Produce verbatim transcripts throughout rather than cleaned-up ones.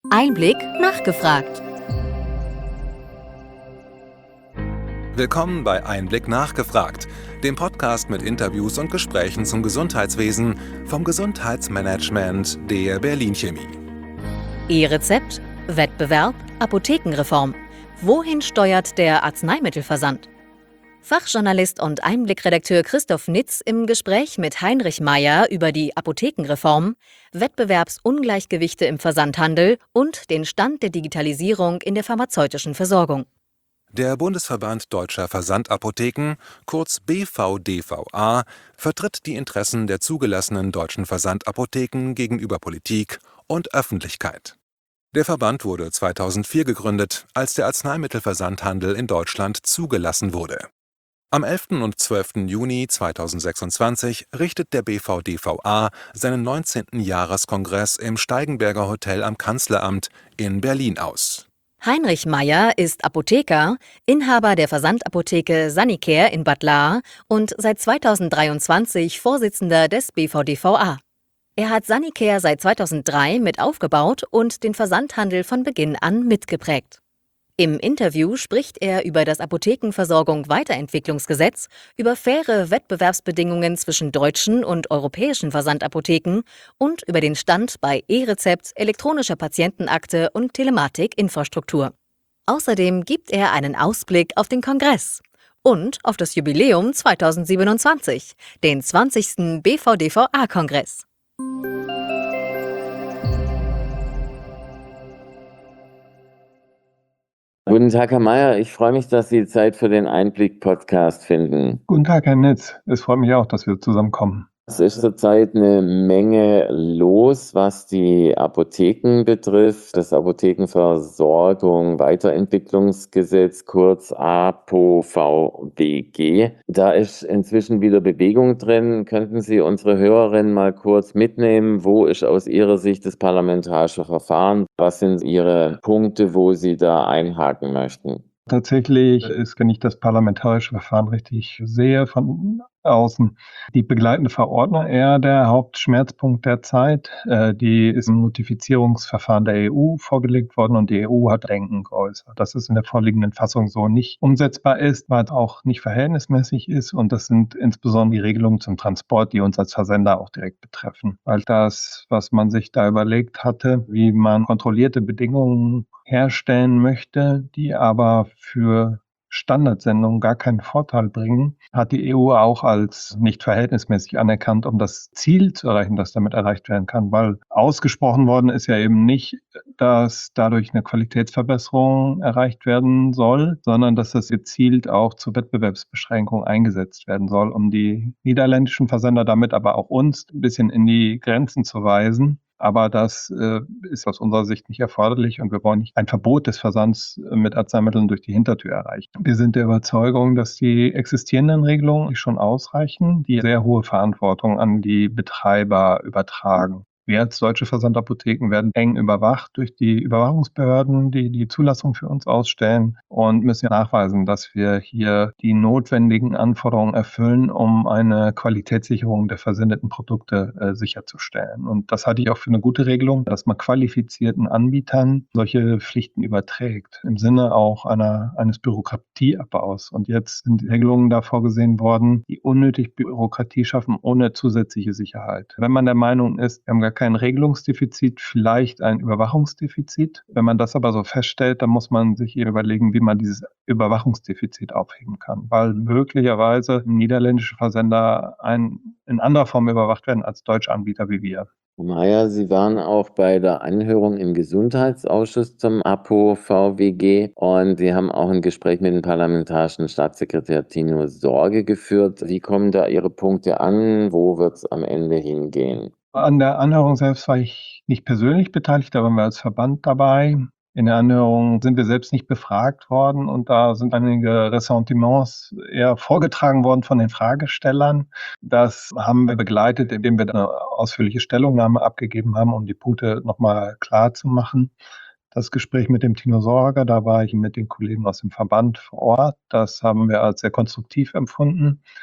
Einblick nachgefragt. Willkommen bei Einblick nachgefragt, dem Podcast mit Interviews und Gesprächen zum Gesundheitswesen vom Gesundheitsmanagement der Berlin Chemie. E-Rezept, Wettbewerb, Apothekenreform. Wohin steuert der Arzneimittelversand? Fachjournalist und Einblickredakteur Christoph Nitz im Gespräch mit Heinrich Meyer über die Apothekenreform, Wettbewerbsungleichgewichte im Versandhandel und den Stand der Digitalisierung in der pharmazeutischen Versorgung. Der Bundesverband Deutscher Versandapotheken, kurz B V D V A, vertritt die Interessen der zugelassenen deutschen Versandapotheken gegenüber Politik und Öffentlichkeit. Der Verband wurde zweitausendvier gegründet, als der Arzneimittelversandhandel in Deutschland zugelassen wurde. Am elften und zwölften Juni zweitausendsechsundzwanzig richtet der B V D V A seinen neunzehnten Jahreskongress im Steigenberger Hotel am Kanzleramt in Berlin aus. Heinrich Meyer ist Apotheker, Inhaber der Versandapotheke Sanicare in Bad Lahr und seit zweitausenddreiundzwanzig Vorsitzender des B V D V A. Er hat Sanicare seit zweitausenddrei mit aufgebaut und den Versandhandel von Beginn an mitgeprägt. Im Interview spricht er über das Apothekenversorgung-Weiterentwicklungsgesetz, über faire Wettbewerbsbedingungen zwischen deutschen und europäischen Versandapotheken und über den Stand bei E-Rezept, elektronischer Patientenakte und Telematikinfrastruktur. Außerdem gibt er einen Ausblick auf den Kongress und auf das Jubiläum zweitausendsiebenundzwanzig, den zwanzigsten B V D V A-Kongress. Guten Tag, Herr Meyer. Ich freue mich, dass Sie Zeit für den Einblick-Podcast finden. Guten Tag, Herr Nitz. Es freut mich auch, dass wir zusammenkommen. Es ist zurzeit eine Menge los, was die Apotheken betrifft. Das Apothekenversorgung Weiterentwicklungsgesetz, kurz A P O V W G. Da ist inzwischen wieder Bewegung drin. Könnten Sie unsere Hörerinnen mal kurz mitnehmen? Wo ist aus Ihrer Sicht das parlamentarische Verfahren? Was sind Ihre Punkte, wo Sie da einhaken möchten? Tatsächlich ist, wenn ich das parlamentarische Verfahren richtig sehe, von außen die begleitende Verordnung eher der Hauptschmerzpunkt der Zeit. Äh, die ist im Notifizierungsverfahren der E U vorgelegt worden und die E U hat Bedenken geäußert, dass es in der vorliegenden Fassung so nicht umsetzbar ist, weil es auch nicht verhältnismäßig ist. Und das sind insbesondere die Regelungen zum Transport, die uns als Versender auch direkt betreffen. Weil das, was man sich da überlegt hatte, wie man kontrollierte Bedingungen herstellen möchte, die aber für Standardsendungen gar keinen Vorteil bringen, hat die E U auch als nicht verhältnismäßig anerkannt, um das Ziel zu erreichen, das damit erreicht werden kann. Weil ausgesprochen worden ist ja eben nicht, dass dadurch eine Qualitätsverbesserung erreicht werden soll, sondern dass das gezielt auch zur Wettbewerbsbeschränkung eingesetzt werden soll, um die niederländischen Versender, damit aber auch uns, ein bisschen in die Grenzen zu weisen. Aber das äh, ist aus unserer Sicht nicht erforderlich und wir wollen nicht ein Verbot des Versands mit Arzneimitteln durch die Hintertür erreichen. Wir sind der Überzeugung, dass die existierenden Regelungen schon ausreichen, die sehr hohe Verantwortung an die Betreiber übertragen. Wir als deutsche Versandapotheken werden eng überwacht durch die Überwachungsbehörden, die die Zulassung für uns ausstellen und müssen nachweisen, dass wir hier die notwendigen Anforderungen erfüllen, um eine Qualitätssicherung der versendeten Produkte äh, sicherzustellen. Und das halte ich auch für eine gute Regelung, dass man qualifizierten Anbietern solche Pflichten überträgt, im Sinne auch einer, eines Bürokratieabbaus. Und jetzt sind Regelungen da vorgesehen worden, die unnötig Bürokratie schaffen, ohne zusätzliche Sicherheit. Wenn man der Meinung ist, wir haben gar kein Regelungsdefizit, vielleicht ein Überwachungsdefizit. Wenn man das aber so feststellt, dann muss man sich überlegen, wie man dieses Überwachungsdefizit aufheben kann, weil möglicherweise niederländische Versender ein, in anderer Form überwacht werden als deutsche Anbieter wie wir. Herr Meyer, Sie waren auch bei der Anhörung im Gesundheitsausschuss zum A P O V W G und Sie haben auch ein Gespräch mit dem parlamentarischen Staatssekretär Tino Sorge geführt. Wie kommen da Ihre Punkte an? Wo wird es am Ende hingehen? An der Anhörung selbst war ich nicht persönlich beteiligt, da waren wir als Verband dabei. In der Anhörung sind wir selbst nicht befragt worden und da sind einige Ressentiments eher vorgetragen worden von den Fragestellern. Das haben wir begleitet, indem wir eine ausführliche Stellungnahme abgegeben haben, um die Punkte nochmal klar zu machen. Das Gespräch mit dem Tino Sorger, da war ich mit den Kollegen aus dem Verband vor Ort. Das haben wir als sehr konstruktiv empfunden.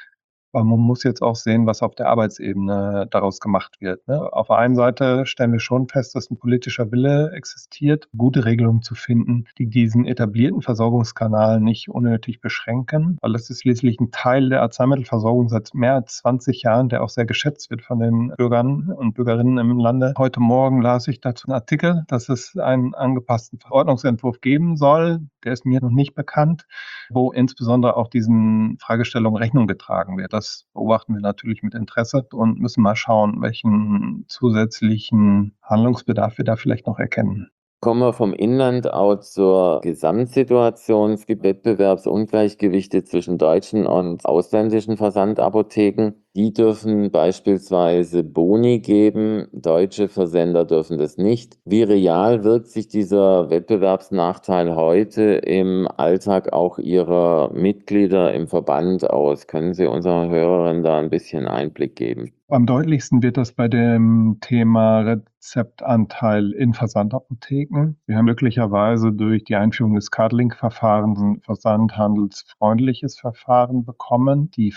Aber man muss jetzt auch sehen, was auf der Arbeitsebene daraus gemacht wird, ne? Auf der einen Seite stellen wir schon fest, dass ein politischer Wille existiert, gute Regelungen zu finden, die diesen etablierten Versorgungskanal nicht unnötig beschränken, weil das ist schließlich ein Teil der Arzneimittelversorgung seit mehr als zwanzig Jahren, der auch sehr geschätzt wird von den Bürgern und Bürgerinnen im Lande. Heute Morgen las ich dazu einen Artikel, dass es einen angepassten Verordnungsentwurf geben soll. Der ist mir noch nicht bekannt, wo insbesondere auch diesen Fragestellungen Rechnung getragen wird. Das beobachten wir natürlich mit Interesse und müssen mal schauen, welchen zusätzlichen Handlungsbedarf wir da vielleicht noch erkennen. Kommen wir vom Inland aus zur Gesamtsituation. Es gibt Wettbewerbsungleichgewichte zwischen deutschen und ausländischen Versandapotheken. Die dürfen beispielsweise Boni geben, deutsche Versender dürfen das nicht. Wie real wirkt sich dieser Wettbewerbsnachteil heute im Alltag auch Ihrer Mitglieder im Verband aus? Können Sie unseren Hörern da ein bisschen Einblick geben? Am deutlichsten wird das bei dem Thema Rezeptanteil in Versandapotheken. Wir haben glücklicherweise durch die Einführung des Cardlink-Verfahrens ein versandhandelsfreundliches Verfahren bekommen. Die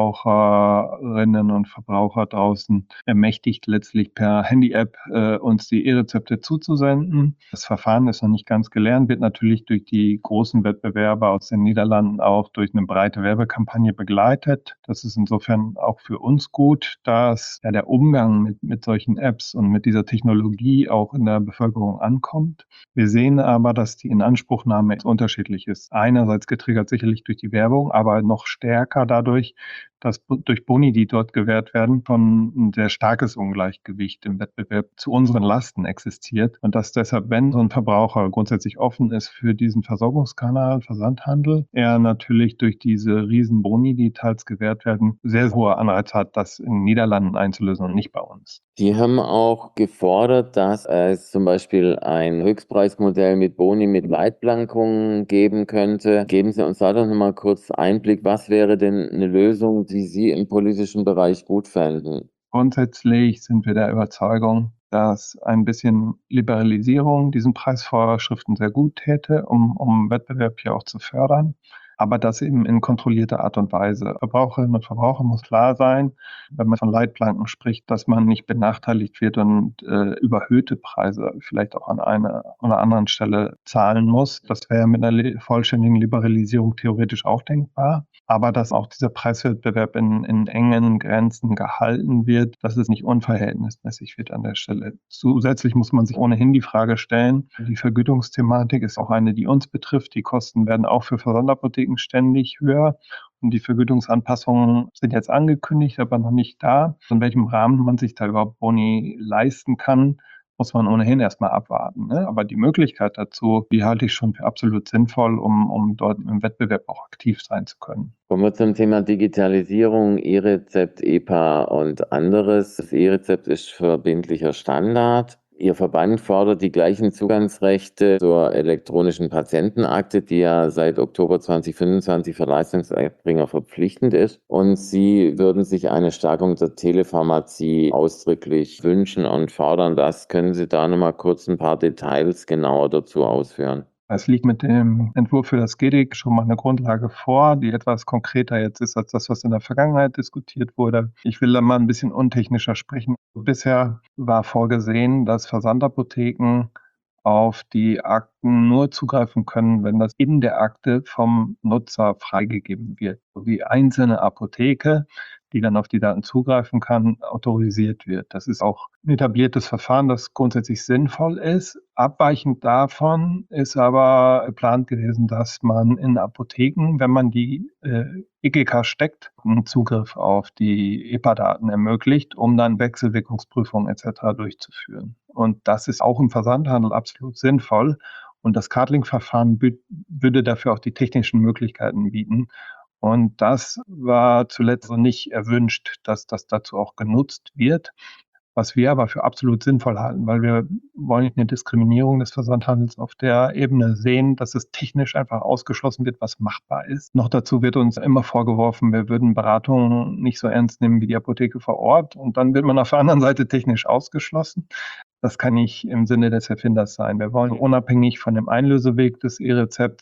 Verbraucherinnen und Verbraucher draußen ermächtigt, letztlich per Handy-App äh, uns die E-Rezepte zuzusenden. Das Verfahren ist noch nicht ganz gelernt, wird natürlich durch die großen Wettbewerber aus den Niederlanden auch durch eine breite Werbekampagne begleitet. Das ist insofern auch für uns gut, da dass ja, der Umgang mit, mit solchen Apps und mit dieser Technologie auch in der Bevölkerung ankommt. Wir sehen aber, dass die Inanspruchnahme unterschiedlich ist. Einerseits getriggert sicherlich durch die Werbung, aber noch stärker dadurch, dass durch Boni, die dort gewährt werden, schon ein sehr starkes Ungleichgewicht im Wettbewerb zu unseren Lasten existiert und dass deshalb, wenn so ein Verbraucher grundsätzlich offen ist für diesen Versorgungskanal, Versandhandel, er natürlich durch diese riesen Boni, die teils gewährt werden, sehr hohe Anreiz hat, das in den Niederlanden einzulösen und nicht bei uns. Die haben auch gefordert, dass es zum Beispiel ein Höchstpreismodell mit Boni, mit Leitblankungen geben könnte. Geben Sie uns da doch nochmal kurz Einblick. Was wäre denn eine Lösung, die Sie im politischen Bereich gut fänden? Grundsätzlich sind wir der Überzeugung, dass ein bisschen Liberalisierung diesen Preisvorschriften sehr gut täte, um, um Wettbewerb hier auch zu fördern. Aber das eben in kontrollierter Art und Weise. Verbraucherinnen und Verbraucher muss klar sein, wenn man von Leitplanken spricht, dass man nicht benachteiligt wird und äh, überhöhte Preise vielleicht auch an einer oder anderen Stelle zahlen muss. Das wäre mit einer vollständigen Liberalisierung theoretisch auch denkbar. Aber dass auch dieser Preiswettbewerb in, in engen Grenzen gehalten wird, dass es nicht unverhältnismäßig wird an der Stelle. Zusätzlich muss man sich ohnehin die Frage stellen, die Vergütungsthematik ist auch eine, die uns betrifft. Die Kosten werden auch für Versandapotheken ständig höher. Und die Vergütungsanpassungen sind jetzt angekündigt, aber noch nicht da. In welchem Rahmen man sich da überhaupt Boni leisten kann, muss man ohnehin erstmal abwarten. Ne? Aber die Möglichkeit dazu, die halte ich schon für absolut sinnvoll, um, um dort im Wettbewerb auch aktiv sein zu können. Kommen wir zum Thema Digitalisierung, E-Rezept, E P A und anderes. Das E-Rezept ist verbindlicher Standard. Ihr Verband fordert die gleichen Zugangsrechte zur elektronischen Patientenakte, die ja seit Oktober zweitausendfünfundzwanzig für Leistungserbringer verpflichtend ist. Und Sie würden sich eine Stärkung der Telepharmazie ausdrücklich wünschen und fordern das. Können Sie da nochmal kurz ein paar Details genauer dazu ausführen? Es liegt mit dem Entwurf für das G D I C schon mal eine Grundlage vor, die etwas konkreter jetzt ist als das, was in der Vergangenheit diskutiert wurde. Ich will da mal ein bisschen untechnischer sprechen. Bisher war vorgesehen, dass Versandapotheken auf die Akten nur zugreifen können, wenn das in der Akte vom Nutzer freigegeben wird. Die einzelne Apotheke, die dann auf die Daten zugreifen kann, autorisiert wird. Das ist auch ein etabliertes Verfahren, das grundsätzlich sinnvoll ist. Abweichend davon ist aber geplant gewesen, dass man in Apotheken, wenn man die äh, E G K steckt, einen Zugriff auf die E P A-Daten ermöglicht, um dann Wechselwirkungsprüfungen et cetera durchzuführen. Und das ist auch im Versandhandel absolut sinnvoll. Und das Cardlink-Verfahren würde dafür auch die technischen Möglichkeiten bieten. Und das war zuletzt so nicht erwünscht, dass das dazu auch genutzt wird, was wir aber für absolut sinnvoll halten, weil wir wollen nicht eine Diskriminierung des Versandhandels auf der Ebene sehen, dass es technisch einfach ausgeschlossen wird, was machbar ist. Noch dazu wird uns immer vorgeworfen, wir würden Beratungen nicht so ernst nehmen wie die Apotheke vor Ort und dann wird man auf der anderen Seite technisch ausgeschlossen. Das kann nicht im Sinne des Erfinders sein. Wir wollen unabhängig von dem Einlöseweg des E-Rezepts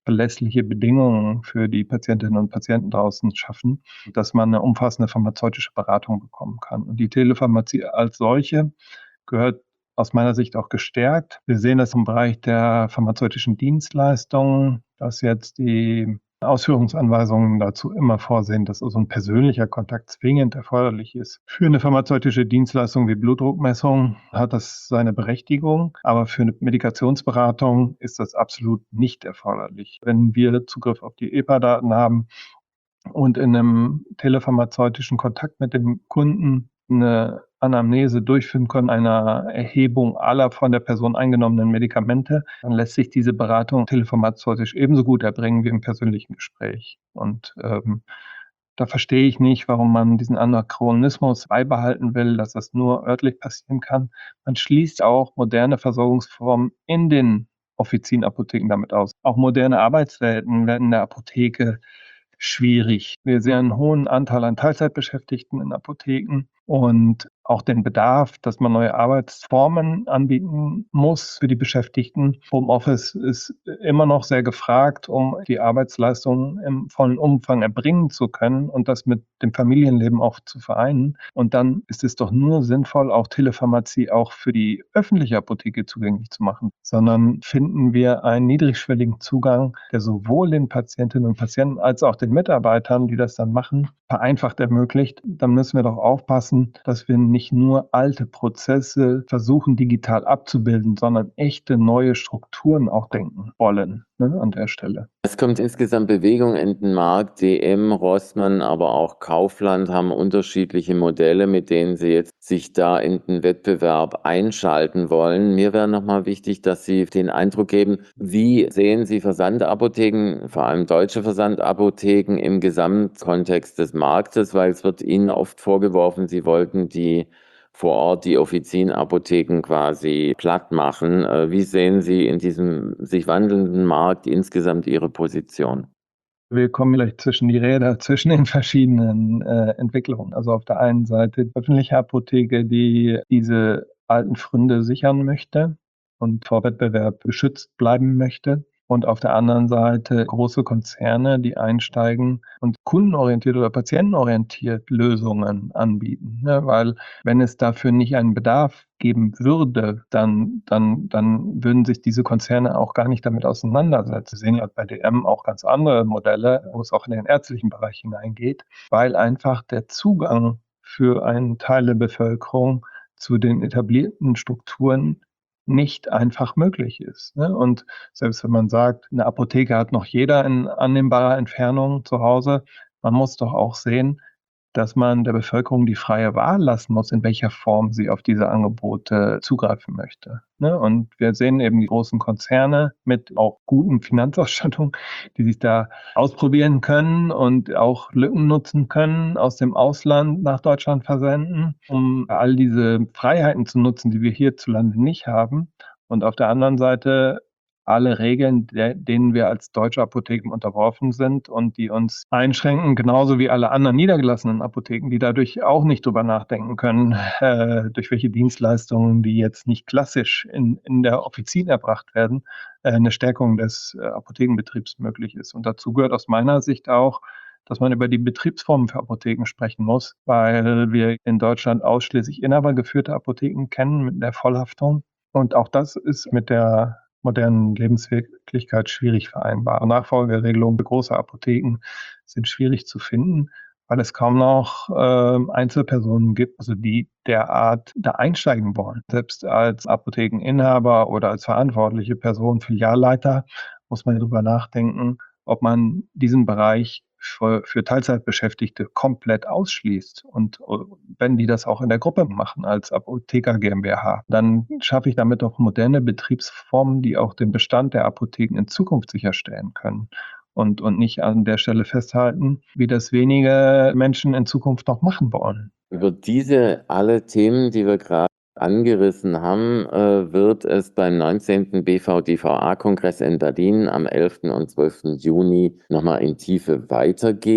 verlässliche Bedingungen für die Patientinnen und Patienten draußen schaffen, dass man eine umfassende pharmazeutische Beratung bekommen kann. Und die Telepharmazie als solche gehört aus meiner Sicht auch gestärkt. Wir sehen das im Bereich der pharmazeutischen Dienstleistungen, dass jetzt die Ausführungsanweisungen dazu immer vorsehen, dass also ein persönlicher Kontakt zwingend erforderlich ist. Für eine pharmazeutische Dienstleistung wie Blutdruckmessung hat das seine Berechtigung, aber für eine Medikationsberatung ist das absolut nicht erforderlich. Wenn wir Zugriff auf die E P A-Daten haben und in einem telepharmazeutischen Kontakt mit dem Kunden eine Anamnese durchführen können, einer Erhebung aller von der Person eingenommenen Medikamente, dann lässt sich diese Beratung telepharmazeutisch ebenso gut erbringen wie im persönlichen Gespräch. Und ähm, da verstehe ich nicht, warum man diesen Anachronismus beibehalten will, dass das nur örtlich passieren kann. Man schließt auch moderne Versorgungsformen in den Offizienapotheken damit aus. Auch moderne Arbeitswelten werden in der Apotheke schwierig. Wir sehen einen hohen Anteil an Teilzeitbeschäftigten in Apotheken und auch den Bedarf, dass man neue Arbeitsformen anbieten muss für die Beschäftigten. Homeoffice ist immer noch sehr gefragt, um die Arbeitsleistung im vollen Umfang erbringen zu können und das mit dem Familienleben auch zu vereinen. Und dann ist es doch nur sinnvoll, auch Telepharmazie auch für die öffentliche Apotheke zugänglich zu machen, sondern finden wir einen niedrigschwelligen Zugang, der sowohl den Patientinnen und Patienten als auch den Mitarbeitern, die das dann machen, vereinfacht ermöglicht. Dann müssen wir doch aufpassen, dass wir nicht nur alte Prozesse versuchen, digital abzubilden, sondern echte neue Strukturen auch denken wollen, ne, an der Stelle. Es kommt insgesamt Bewegung in den Markt. D M, Rossmann, aber auch Kaufland haben unterschiedliche Modelle, mit denen sie jetzt sich da in den Wettbewerb einschalten wollen. Mir wäre nochmal wichtig, dass Sie den Eindruck geben, wie sehen Sie Versandapotheken, vor allem deutsche Versandapotheken im Gesamtkontext des Marktes, weil es wird Ihnen oft vorgeworfen, Sie wollten die vor Ort die Offizienapotheken quasi platt machen. Wie sehen Sie in diesem sich wandelnden Markt insgesamt Ihre Position? Wir kommen vielleicht zwischen die Räder, zwischen den verschiedenen äh, Entwicklungen. Also auf der einen Seite die öffentliche Apotheke, die diese alten Pfründe sichern möchte und vor Wettbewerb geschützt bleiben möchte. Und auf der anderen Seite große Konzerne, die einsteigen und kundenorientiert oder patientenorientiert Lösungen anbieten. Ne? Weil wenn es dafür nicht einen Bedarf geben würde, dann, dann, dann würden sich diese Konzerne auch gar nicht damit auseinandersetzen. Wir sehen ja bei D M auch ganz andere Modelle, wo es auch in den ärztlichen Bereich hineingeht, weil einfach der Zugang für einen Teil der Bevölkerung zu den etablierten Strukturen nicht einfach möglich ist. Ne? Und selbst wenn man sagt, eine Apotheke hat noch jeder in annehmbarer Entfernung zu Hause, man muss doch auch sehen, dass man der Bevölkerung die freie Wahl lassen muss, in welcher Form sie auf diese Angebote zugreifen möchte. Ne? Und wir sehen eben die großen Konzerne mit auch guten Finanzausstattung, die sich da ausprobieren können und auch Lücken nutzen können, aus dem Ausland nach Deutschland versenden, um all diese Freiheiten zu nutzen, die wir hierzulande nicht haben. Und auf der anderen Seite alle Regeln, der, denen wir als deutsche Apotheken unterworfen sind und die uns einschränken, genauso wie alle anderen niedergelassenen Apotheken, die dadurch auch nicht drüber nachdenken können, äh, durch welche Dienstleistungen, die jetzt nicht klassisch in, in der Offizin erbracht werden, äh, eine Stärkung des äh, Apothekenbetriebs möglich ist. Und dazu gehört aus meiner Sicht auch, dass man über die Betriebsformen für Apotheken sprechen muss, weil wir in Deutschland ausschließlich inhabergeführte Apotheken kennen mit der Vollhaftung. Und auch das ist mit der modernen Lebenswirklichkeit schwierig vereinbar. Nachfolgeregelungen für große Apotheken sind schwierig zu finden, weil es kaum noch äh, Einzelpersonen gibt, also die derart da einsteigen wollen. Selbst als Apothekeninhaber oder als verantwortliche Person, Filialleiter, muss man darüber nachdenken, ob man diesen Bereich für, für Teilzeitbeschäftigte komplett ausschließt. Und wenn die das auch in der Gruppe machen als Apotheker GmbH, dann schaffe ich damit auch moderne Betriebsformen, die auch den Bestand der Apotheken in Zukunft sicherstellen können. Und, und nicht an der Stelle festhalten, wie das wenige Menschen in Zukunft noch machen wollen. Über diese alle Themen, die wir gerade angerissen haben, äh, wird es beim neunzehnten B V D V A-Kongress in Berlin am elften und zwölften Juni nochmal in Tiefe weitergehen.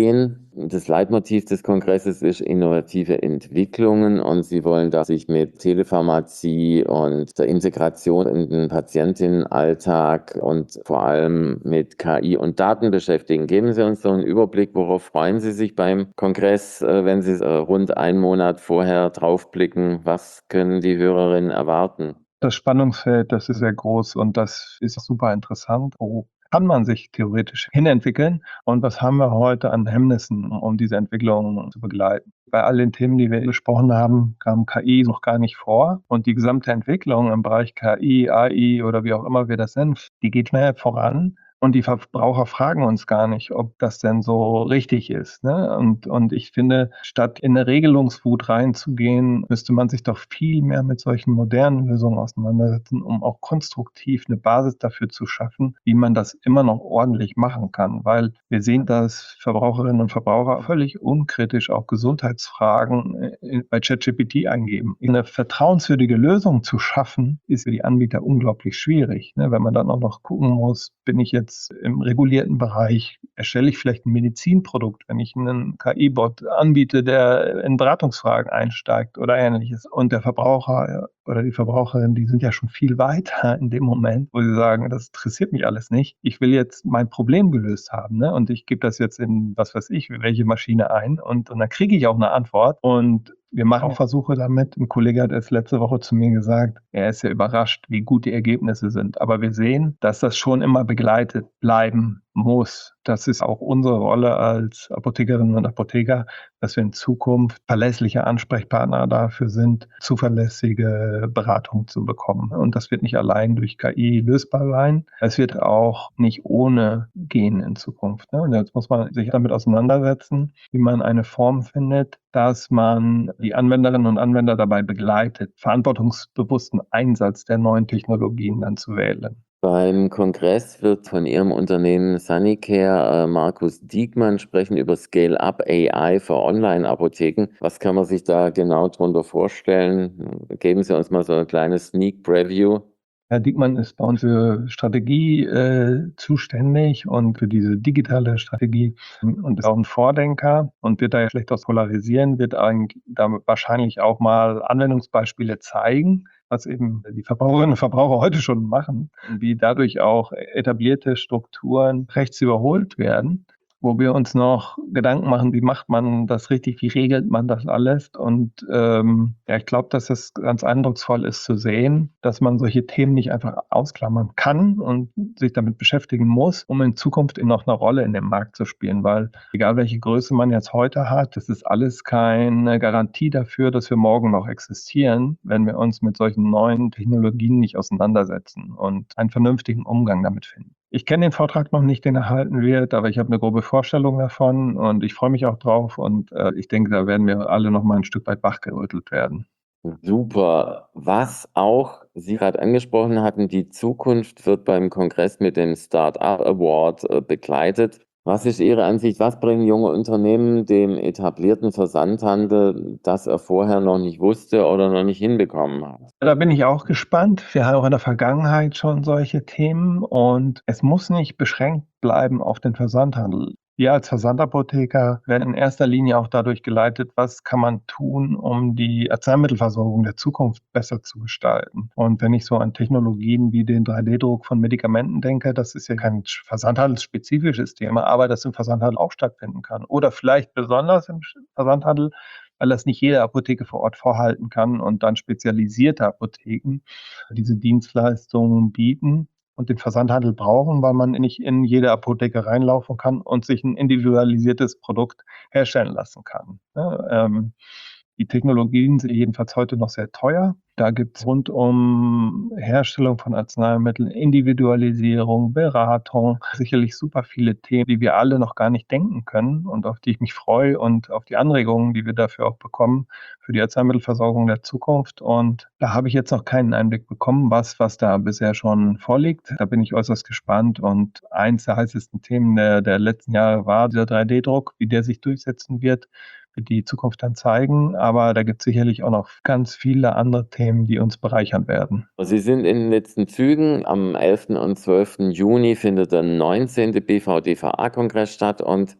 Das Leitmotiv des Kongresses ist innovative Entwicklungen und sie wollen da sich mit Telepharmazie und der Integration in den Patientinnenalltag und vor allem mit K I und Daten beschäftigen. Geben Sie uns so einen Überblick, worauf freuen Sie sich beim Kongress, äh, wenn Sie äh, rund einen Monat vorher draufblicken? Was können die Hörerinnen erwarten? Das Spannungsfeld, das ist sehr groß und das ist super interessant. Wo kann man sich theoretisch hinentwickeln und was haben wir heute an Hemmnissen, um diese Entwicklung zu begleiten? Bei all den Themen, die wir besprochen haben, kam K I noch gar nicht vor und die gesamte Entwicklung im Bereich K I, A I oder wie auch immer wir das nennen, die geht schnell voran. Und die Verbraucher fragen uns gar nicht, ob das denn so richtig ist. Ne? Und, und ich finde, statt in eine Regelungswut reinzugehen, müsste man sich doch viel mehr mit solchen modernen Lösungen auseinandersetzen, um auch konstruktiv eine Basis dafür zu schaffen, wie man das immer noch ordentlich machen kann. Weil wir sehen, dass Verbraucherinnen und Verbraucher völlig unkritisch auch Gesundheitsfragen bei ChatGPT eingeben. Eine vertrauenswürdige Lösung zu schaffen, ist für die Anbieter unglaublich schwierig. Ne? Wenn man dann auch noch gucken muss, bin ich jetzt im regulierten Bereich, erstelle ich vielleicht ein Medizinprodukt, wenn ich einen K I-Bot anbiete, der in Beratungsfragen einsteigt oder Ähnliches. Und der Verbraucher oder die Verbraucherin, die sind ja schon viel weiter in dem Moment, wo sie sagen, das interessiert mich alles nicht. Ich will jetzt mein Problem gelöst haben, ne? Und ich gebe das jetzt in, was weiß ich, welche Maschine ein und, und dann kriege ich auch eine Antwort. Und wir machen Versuche damit. Ein Kollege hat es letzte Woche zu mir gesagt, er ist ja überrascht, wie gut die Ergebnisse sind. Aber wir sehen, dass das schon immer begleitet bleiben muss. Das ist auch unsere Rolle als Apothekerinnen und Apotheker, dass wir in Zukunft verlässliche Ansprechpartner dafür sind, zuverlässige Beratung zu bekommen. Und das wird nicht allein durch K I lösbar sein. Es wird auch nicht ohne gehen in Zukunft. Und jetzt muss man sich damit auseinandersetzen, wie man eine Form findet, dass man die Anwenderinnen und Anwender dabei begleitet, verantwortungsbewussten Einsatz der neuen Technologien dann zu wählen. Beim Kongress wird von Ihrem Unternehmen Sunnycare äh, Markus Diekmann sprechen über Scale-up A I für Online-Apotheken. Was kann man sich da genau darunter vorstellen? Geben Sie uns mal so ein kleines Sneak Preview. Herr Diekmann ist bei uns für Strategie äh, zuständig und für diese digitale Strategie und ist auch ein Vordenker und wird da ja schlecht aus polarisieren, wird eigentlich da wahrscheinlich auch mal Anwendungsbeispiele zeigen, was eben die Verbraucherinnen und Verbraucher heute schon machen, wie dadurch auch etablierte Strukturen rechts überholt werden, wo wir uns noch Gedanken machen, wie macht man das richtig, wie regelt man das alles. Und ähm, ja, ich glaube, dass es ganz eindrucksvoll ist zu sehen, dass man solche Themen nicht einfach ausklammern kann und sich damit beschäftigen muss, um in Zukunft noch eine Rolle in dem Markt zu spielen. Weil egal welche Größe man jetzt heute hat, das ist alles keine Garantie dafür, dass wir morgen noch existieren, wenn wir uns mit solchen neuen Technologien nicht auseinandersetzen und einen vernünftigen Umgang damit finden. Ich kenne den Vortrag noch nicht, den er halten wird, aber ich habe eine grobe Vorstellung davon und ich freue mich auch drauf und äh, ich denke, da werden wir alle noch mal ein Stück weit wachgerüttelt werden. Super. Was auch Sie gerade angesprochen hatten, die Zukunft wird beim Kongress mit dem Start-up Award äh, begleitet. Was ist Ihre Ansicht? Was bringen junge Unternehmen dem etablierten Versandhandel, das er vorher noch nicht wusste oder noch nicht hinbekommen hat? Da bin ich auch gespannt. Wir haben auch in der Vergangenheit schon solche Themen und es muss nicht beschränkt bleiben auf den Versandhandel. Wir als Versandapotheker werden in erster Linie auch dadurch geleitet, was kann man tun, um die Arzneimittelversorgung der Zukunft besser zu gestalten. Und wenn ich so an Technologien wie den drei D Druck von Medikamenten denke, das ist ja kein versandhandelsspezifisches Thema, aber das im Versandhandel auch stattfinden kann. Oder vielleicht besonders im Versandhandel, weil das nicht jede Apotheke vor Ort vorhalten kann und dann spezialisierte Apotheken diese Dienstleistungen bieten und den Versandhandel brauchen, weil man nicht in jede Apotheke reinlaufen kann und sich ein individualisiertes Produkt herstellen lassen kann. Ja, ähm, die Technologien sind jedenfalls heute noch sehr teuer. Da gibt es rund um Herstellung von Arzneimitteln, Individualisierung, Beratung, sicherlich super viele Themen, die wir alle noch gar nicht denken können und auf die ich mich freue und auf die Anregungen, die wir dafür auch bekommen für die Arzneimittelversorgung der Zukunft. Und da habe ich jetzt noch keinen Einblick bekommen, was, was da bisher schon vorliegt. Da bin ich äußerst gespannt. Und eins der heißesten Themen der, der letzten Jahre war dieser drei D Druck, wie der sich durchsetzen wird, wird die Zukunft dann zeigen. Aber da gibt es sicherlich auch noch ganz viele andere Themen, die uns bereichern werden. Sie sind in den letzten Zügen. Am elften und zwölften Juni findet der neunzehnte B V D V A-Kongress statt und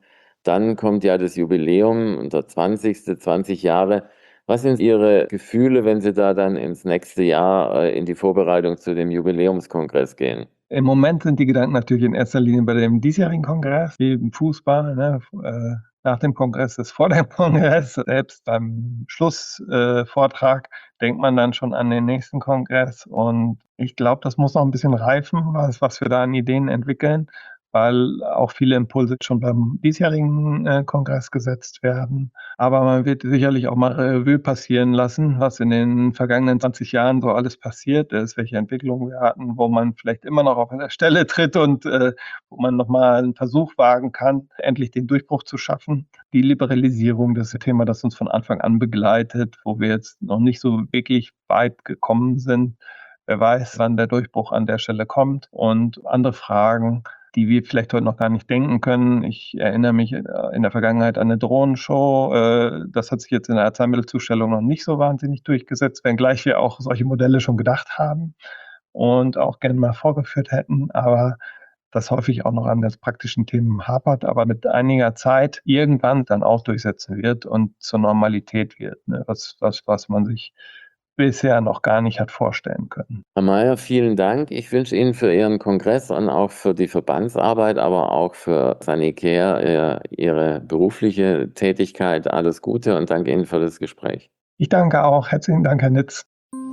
Dann kommt ja das Jubiläum, der zwanzigste, zwanzig Jahre. Was sind Ihre Gefühle, wenn Sie da dann ins nächste Jahr äh, in die Vorbereitung zu dem Jubiläumskongress gehen? Im Moment sind die Gedanken natürlich in erster Linie bei dem diesjährigen Kongress, wie im Fußball, ne? äh, nach dem Kongress ist vor dem Kongress. Selbst beim Schlussvortrag äh, denkt man dann schon an den nächsten Kongress. Und ich glaube, das muss noch ein bisschen reifen, was, was wir da an Ideen entwickeln, weil auch viele Impulse schon beim diesjährigen äh, Kongress gesetzt werden. Aber man wird sicherlich auch mal Revue passieren lassen, was in den vergangenen zwanzig Jahren so alles passiert ist, welche Entwicklungen wir hatten, wo man vielleicht immer noch auf der Stelle tritt und äh, wo man nochmal einen Versuch wagen kann, endlich den Durchbruch zu schaffen. Die Liberalisierung, das ist ein Thema, das uns von Anfang an begleitet, wo wir jetzt noch nicht so wirklich weit gekommen sind. Wer weiß, wann der Durchbruch an der Stelle kommt, und andere Fragen, die wir vielleicht heute noch gar nicht denken können. Ich erinnere mich in der Vergangenheit an eine Drohnenshow. Das hat sich jetzt in der Arzneimittelzustellung noch nicht so wahnsinnig durchgesetzt, wenngleich wir auch solche Modelle schon gedacht haben und auch gerne mal vorgeführt hätten. Aber das häufig auch noch an den praktischen Themen hapert, aber mit einiger Zeit irgendwann dann auch durchsetzen wird und zur Normalität wird, ne? was, was, was man sich bisher noch gar nicht hat vorstellen können. Herr Mayer, vielen Dank. Ich wünsche Ihnen für Ihren Kongress und auch für die Verbandsarbeit, aber auch für Sanicare, Ihre berufliche Tätigkeit alles Gute und danke Ihnen für das Gespräch. Ich danke auch. Herzlichen Dank, Herr Nitz.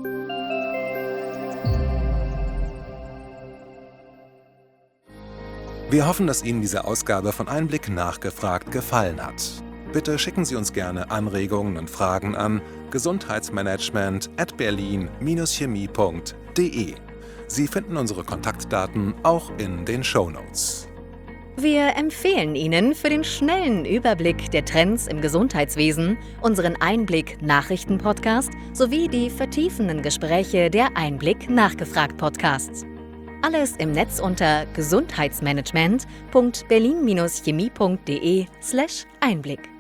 Wir hoffen, dass Ihnen diese Ausgabe von Einblick nachgefragt gefallen hat. Bitte schicken Sie uns gerne Anregungen und Fragen an gesundheitsmanagement at berlin chemie punkt de. Sie finden unsere Kontaktdaten auch in den Shownotes. Wir empfehlen Ihnen für den schnellen Überblick der Trends im Gesundheitswesen unseren Einblick-Nachrichten-Podcast sowie die vertiefenden Gespräche der Einblick nachgefragt Podcasts. Alles im Netz unter gesundheitsmanagement punkt berlin chemie punkt de slash Einblick.